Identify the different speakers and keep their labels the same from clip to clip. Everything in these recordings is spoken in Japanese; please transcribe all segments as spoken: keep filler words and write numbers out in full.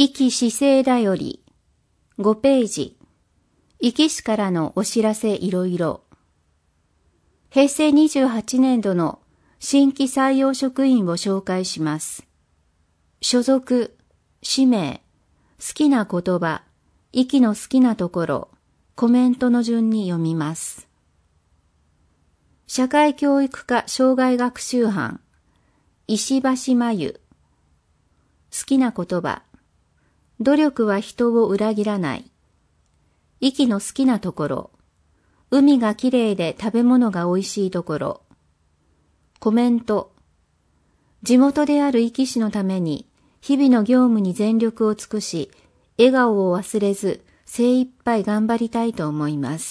Speaker 1: 壱岐市政だよりごページ、壱岐市からのお知らせいろいろ。平成にじゅうはちねんどの新規採用職員を紹介します。所属、氏名、好きな言葉、壱岐の好きなところ、コメントの順に読みます。社会教育科障害学習班、石橋真由。好きな言葉、努力は人を裏切らない。壱岐の好きなところ、海がきれいで食べ物がおいしいところ。コメント、地元である壱岐市のために日々の業務に全力を尽くし、笑顔を忘れず精一杯頑張りたいと思います。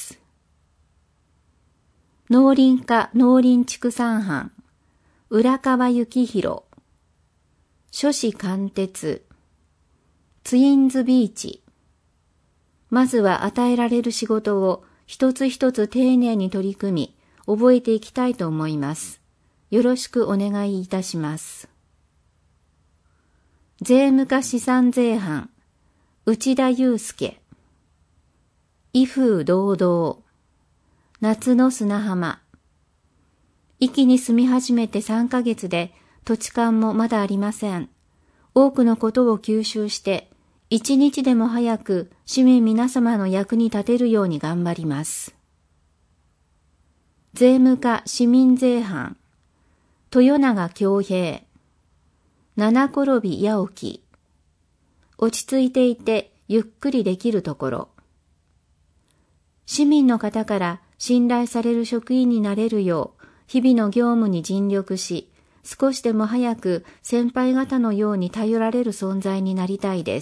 Speaker 1: 農林課農林畜産班、浦川幸宏。書士貫徹。ツインズビーチ。まずは与えられる仕事を一つ一つ丁寧に取り組み、覚えていきたいと思います。よろしくお願いいたします。税務課資産税班、内田祐介。威風堂々。夏の砂浜。壱岐に住み始めてさんかげつで土地勘もまだありません。多くのことを吸収して、一日でも早く市民皆様の役に立てるように頑張ります。税務課市民税班、豊永恭平。七転び八起き。落ち着いていてゆっくりできるところ。市民の方から信頼される職員になれるよう、日々の業務に尽力し、少しでも早く先輩方のように頼られる存在になりたいです。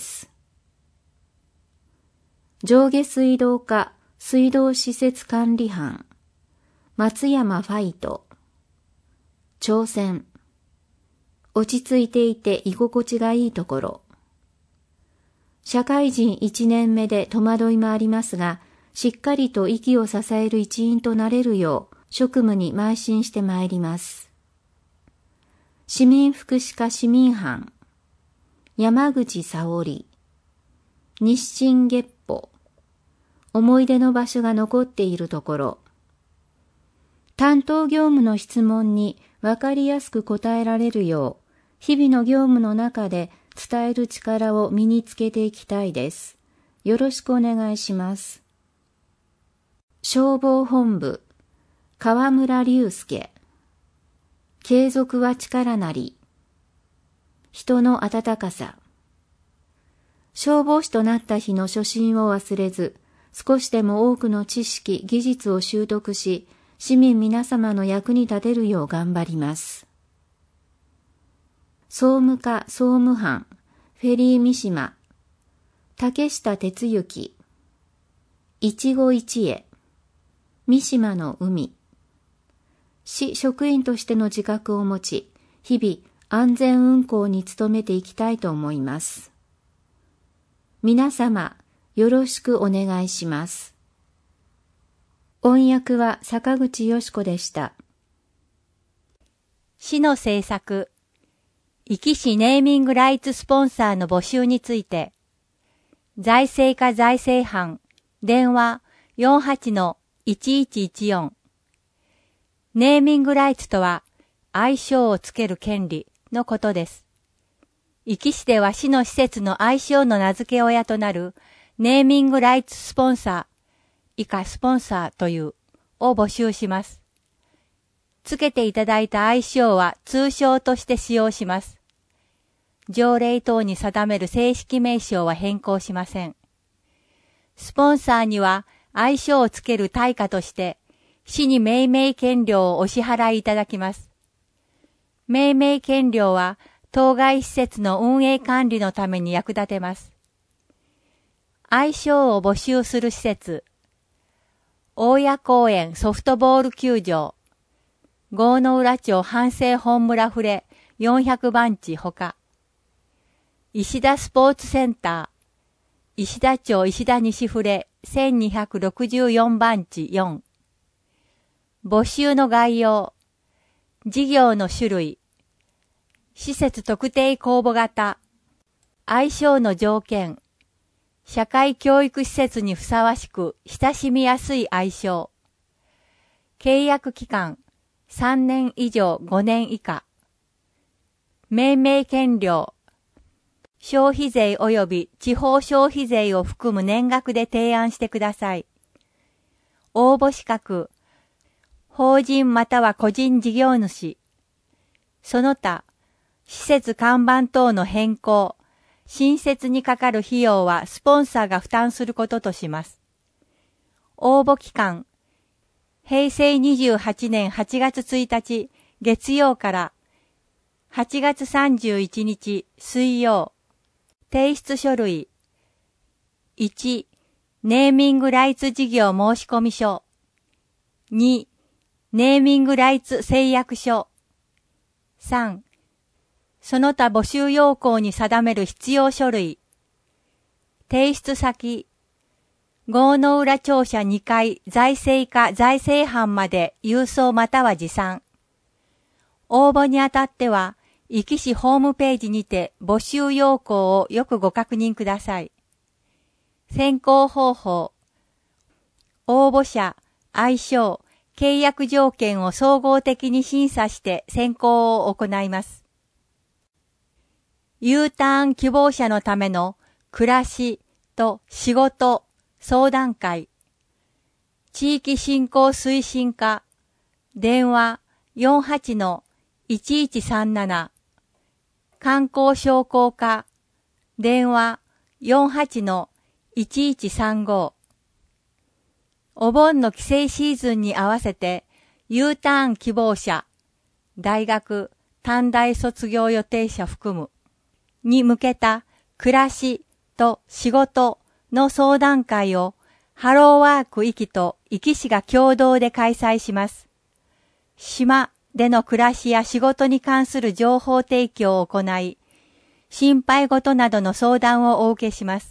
Speaker 1: 上下水道課水道施設管理班、松山ファイト。挑戦。落ち着いていて居心地がいいところ。社会人いちねんめで戸惑いもありますが、しっかりと息を支える一員となれるよう職務に邁進してまいります。市民福祉課市民班、山口沙織。日進月歩。思い出の場所が残っているところ。担当業務の質問に分かりやすく答えられるよう、日々の業務の中で伝える力を身につけていきたいです。よろしくお願いします。消防本部、河村隆介。継続は力なり。人の温かさ。消防士となった日の初心を忘れず、少しでも多くの知識、技術を習得し、市民皆様の役に立てるよう頑張ります。総務課総務班、フェリー三島。竹下哲之。一期一会。三島の海。市職員としての自覚を持ち、日々安全運行に努めていきたいと思います。皆様、よろしくお願いします。音訳は坂口よし子でした。
Speaker 2: 市の政策、壱岐市ネーミングライツスポンサーの募集について、財政課財政班、電話 よんはちのいちいちいちよん。ネーミングライツとは、愛称をつける権利のことです。壱岐市では市の施設の愛称の名付け親となるネーミングライツスポンサー、以下スポンサーという、を募集します。つけていただいた愛称は通称として使用します。条例等に定める正式名称は変更しません。スポンサーには愛称をつける対価として、市に命名権料をお支払いいただきます。命名権料は当該施設の運営管理のために役立てます。愛称を募集する施設、大谷公園ソフトボール球場、郷野浦町反省本村フレよんひゃくばんちほか、石田スポーツセンター、石田町石田西フレせんにひゃくろくじゅうよんばんちよん。募集の概要、事業の種類、施設特定公募型、 相性の条件、社会教育施設にふさわしく親しみやすい相性。契約期間さんねん以上ごねん以下。命名権料。消費税及び地方消費税を含む年額で提案してください。応募資格。法人または個人事業主。その他、施設看板等の変更、新設にかかる費用はスポンサーが負担することとします。応募期間。へいせいにじゅうはちねんはちがつついたち月曜からはちがつさんじゅういちにち水曜。提出書類。いち、ネーミングライツ事業申込書。に、ネーミングライツ誓約書。さん、その他募集要項に定める必要書類。提出先。郷の浦庁舎にかい財政課財政班まで郵送または持参。応募にあたっては、壱岐市ホームページにて募集要項をよくご確認ください。選考方法。応募者、相性、契約条件を総合的に審査して選考を行います。U ターン希望者のための暮らしと仕事相談会。地域振興推進課。電話 よんはちのいちいちさんなな。観光商工課。電話 よんはちのいちいちさんご。お盆の帰省シーズンに合わせて U ターン希望者、大学、短大卒業予定者含むに向けた暮らしと仕事の相談会をハローワーク壱岐と壱岐市が共同で開催します。島での暮らしや仕事に関する情報提供を行い、心配事などの相談をお受けします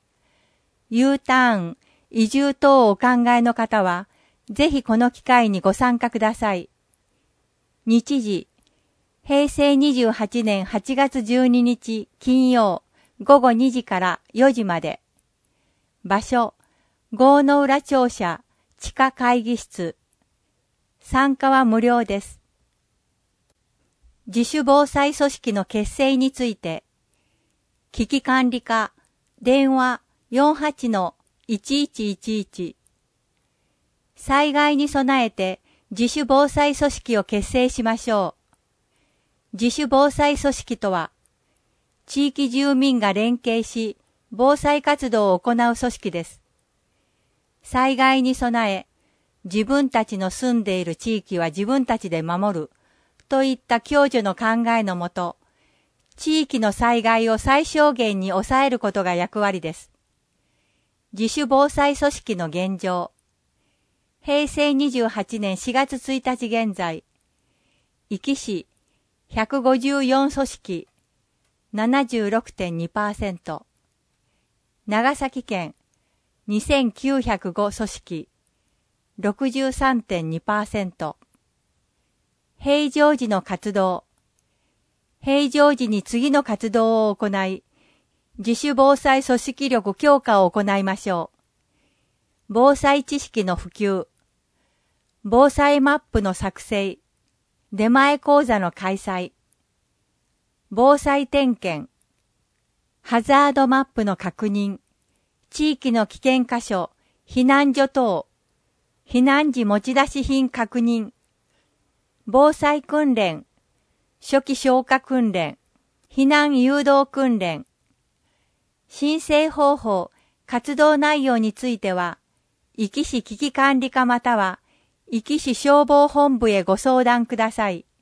Speaker 2: 。U ターン、移住等をお考えの方は、ぜひこの機会にご参加ください。日時、へいせいにじゅうはちねんはちがつじゅうににち金曜ごごにじからよじまで。場所、郷の浦庁舎地下会議室。参加は無料です。自主防災組織の結成について、危機管理課、電話 よんはちのいちいちいちいち。災害に備えて自主防災組織を結成しましょう。自主防災組織とは、地域住民が連携し、防災活動を行う組織です。災害に備え、自分たちの住んでいる地域は自分たちで守るといった共助の考えのもと、地域の災害を最小限に抑えることが役割です。自主防災組織の現状。へいせいにじゅうはちねんしがつついたち現在、壱岐市ひゃくごじゅうよん組織 ななじゅうろくてんにパーセント、長崎県にせんきゅうひゃくご組織 ろくじゅうさんてんにパーセント、平常時の活動。平常時に次の活動を行い、自主防災組織力強化を行いましょう。防災知識の普及。防災マップの作成。出前講座の開催。防災点検。ハザードマップの確認。地域の危険箇所、避難所等。避難時持ち出し品確認。防災訓練。初期消火訓練。避難誘導訓練。申請方法、活動内容については、壱岐市危機管理課または、壱岐市消防本部へご相談ください。